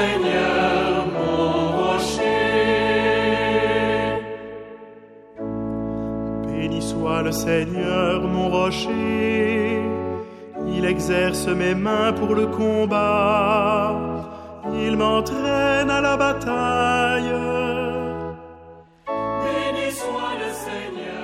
Seigneur, mon rocher. Béni soit le Seigneur, mon rocher. Il exerce mes mains pour le combat. Il m'entraîne à la bataille. Béni soit le Seigneur.